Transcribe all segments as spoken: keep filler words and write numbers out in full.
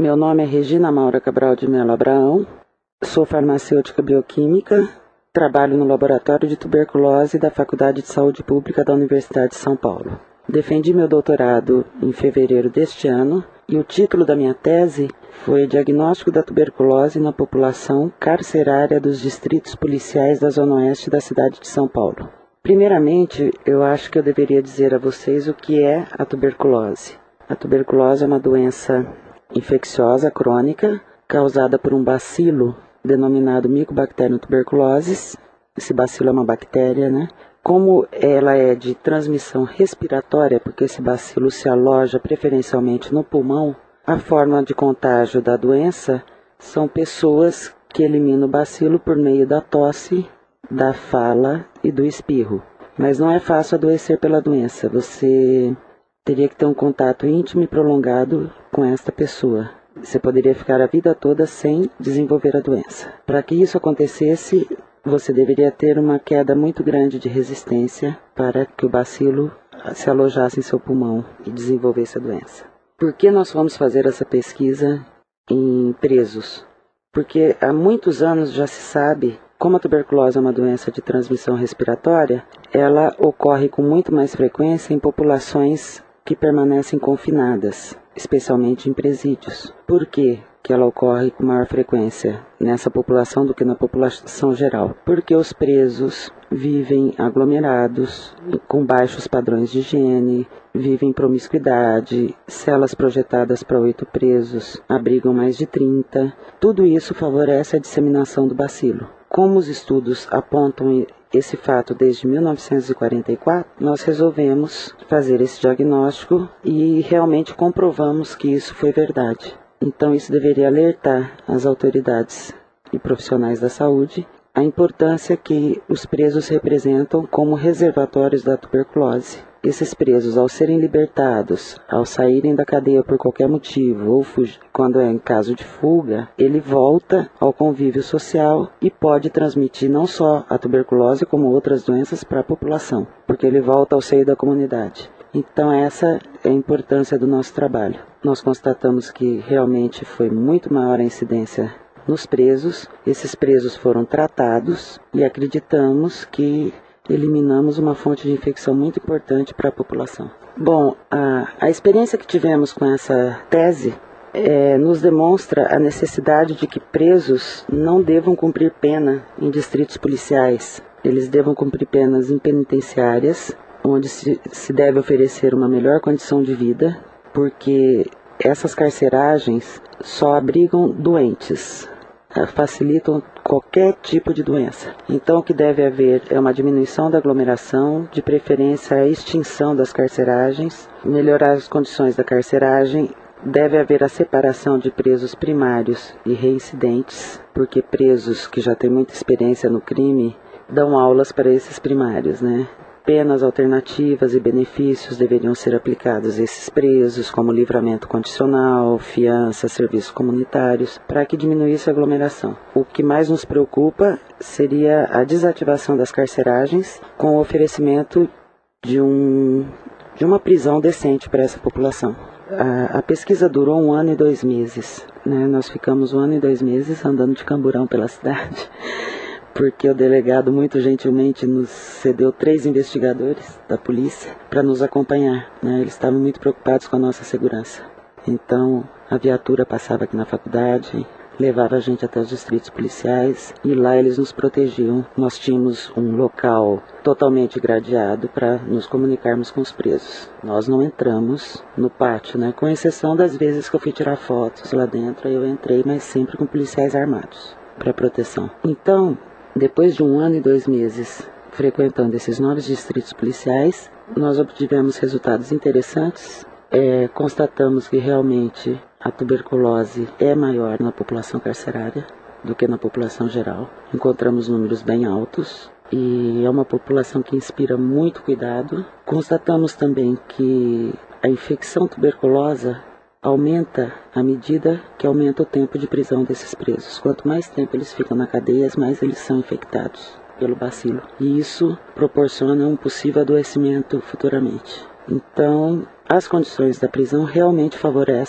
Meu nome é Regina Maura Cabral de Mello Abraão, sou farmacêutica bioquímica, trabalho no Laboratório de Tuberculose da Faculdade de Saúde Pública da Universidade de São Paulo. Defendi meu doutorado em fevereiro deste ano e o título da minha tese foi Diagnóstico da Tuberculose na População Carcerária dos Distritos Policiais da Zona Oeste da cidade de São Paulo. Primeiramente, eu acho que eu deveria dizer a vocês o que é a tuberculose. A tuberculose é uma doença infecciosa crônica causada por um bacilo denominado Mycobacterium tuberculosis. Esse bacilo é uma bactéria, né? Como ela é de transmissão respiratória, porque esse bacilo se aloja preferencialmente no pulmão, a forma de contágio da doença são pessoas que eliminam o bacilo por meio da tosse, da fala e do espirro. Mas não é fácil adoecer pela doença. Você teria que ter um contato íntimo e prolongado com esta pessoa. Você poderia ficar a vida toda sem desenvolver a doença. Para que isso acontecesse, você deveria ter uma queda muito grande de resistência para que o bacilo se alojasse em seu pulmão e desenvolvesse a doença. Por que nós fomos fazer essa pesquisa em presos? Porque há muitos anos já se sabe, como a tuberculose é uma doença de transmissão respiratória, ela ocorre com muito mais frequência em populações que permanecem confinadas, especialmente em presídios. Por quê que ela ocorre com maior frequência nessa população do que na população geral? Porque os presos vivem aglomerados, com baixos padrões de higiene, vivem em promiscuidade, celas projetadas para oito presos abrigam mais de trinta. Tudo isso favorece a disseminação do bacilo. Como os estudos apontam esse fato desde mil novecentos e quarenta e quatro, nós resolvemos fazer esse diagnóstico e realmente comprovamos que isso foi verdade. Então isso deveria alertar as autoridades e profissionais da saúde a importância que os presos representam como reservatórios da tuberculose. Esses presos, ao serem libertados, ao saírem da cadeia por qualquer motivo, ou fugir, quando é em caso de fuga, ele volta ao convívio social e pode transmitir não só a tuberculose, como outras doenças para a população, porque ele volta ao seio da comunidade. Então essa é a importância do nosso trabalho. Nós constatamos que realmente foi muito maior a incidência nos presos. Esses presos foram tratados e acreditamos que eliminamos uma fonte de infecção muito importante para a população. Bom, a, a experiência que tivemos com essa tese é, nos demonstra a necessidade de que presos não devam cumprir pena em distritos policiais. Eles devam cumprir penas em penitenciárias, onde se, se deve oferecer uma melhor condição de vida, porque essas carceragens só abrigam doentes, facilitam qualquer tipo de doença. Então o que deve haver é uma diminuição da aglomeração, de preferência a extinção das carceragens, melhorar as condições da carceragem, deve haver a separação de presos primários e reincidentes, porque presos que já têm muita experiência no crime dão aulas para esses primários, né? Penas alternativas e benefícios deveriam ser aplicados a esses presos, como livramento condicional, fiança, serviços comunitários, para que diminuísse a aglomeração. O que mais nos preocupa seria a desativação das carceragens com o oferecimento de, um, de uma prisão decente para essa população. A, a pesquisa durou um ano e dois meses, né? Nós ficamos um ano e dois meses andando de camburão pela cidade, porque o delegado muito gentilmente nos cedeu três investigadores da polícia para nos acompanhar, né? Eles estavam muito preocupados com a nossa segurança. Então, a viatura passava aqui na faculdade, levava a gente até os distritos policiais e lá eles nos protegiam. Nós tínhamos um local totalmente gradeado para nos comunicarmos com os presos. Nós não entramos no pátio, né? Com exceção das vezes que eu fui tirar fotos lá dentro, eu entrei, mas sempre com policiais armados para proteção. Então, depois de um ano e dois meses frequentando esses nove distritos policiais, nós obtivemos resultados interessantes. É, constatamos que realmente a tuberculose é maior na população carcerária do que na população geral. Encontramos números bem altos e é uma população que inspira muito cuidado. Constatamos também que a infecção tuberculosa aumenta à medida que aumenta o tempo de prisão desses presos. Quanto mais tempo eles ficam na cadeia, mais eles são infectados pelo bacilo. E isso proporciona um possível adoecimento futuramente. Então, as condições da prisão realmente favorecem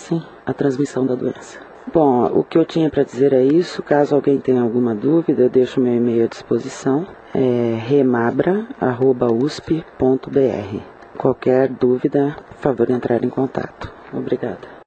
a transmissão da doença. Bom, o que eu tinha para dizer é isso. Caso alguém tenha alguma dúvida, eu deixo meu e-mail à disposição. É remabra arroba u s p ponto b r. Qualquer dúvida, por favor, entrar em contato. Obrigada.